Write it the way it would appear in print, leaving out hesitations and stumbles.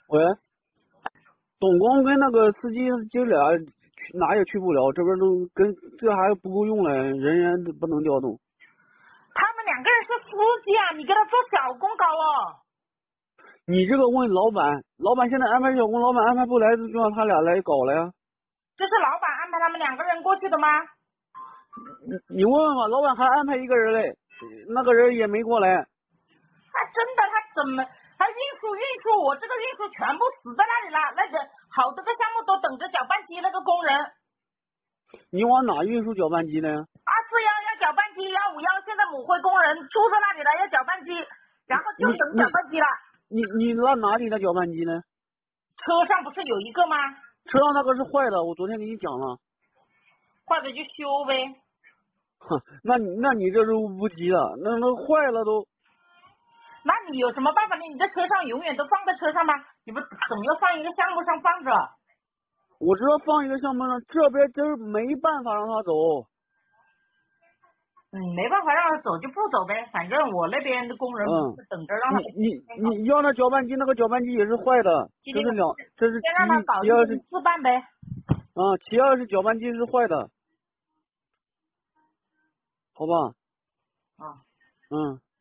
喂，东光跟那个司机就俩哪也去不了，这边都跟这还不够用嘞，人员都不能调动。 他们两个人是司机啊，你给他做小工搞哦。 你这个问老板，老板现在安排小工，老板安排不来，就让他俩来搞了呀。 这是老板安排他们两个人过去的吗？ 你问问吧，老板还安排一个人嘞，那个人也没过来。 真的，他怎么他运输，我这个运输全部死在那里了，那个好多个项目都等着搅拌机那个工人。 你往哪运输搅拌机呢？ 241要搅拌机，151现在母灰工人住在那里了，要搅拌机，然后就等搅拌机了。 你那哪里的搅拌机呢？ 车上不是有一个吗？ 车上那个是坏的，我昨天给你讲了。 坏的就修呗。 哼，那你这是无极了，那坏了都。 那你有什么办法呢？你在车上永远都放在车上吗？你不总要放一个项目上放着？ 我知道放一个项目上，这边就是没办法让他走。 没办法让他走就不走呗，反正我那边的工人不是等着让他。 你要那搅拌机，那个搅拌机也是坏的，这是先让他搞其二是自办呗。 其二是搅拌机是坏的，好吧？ 啊。 嗯。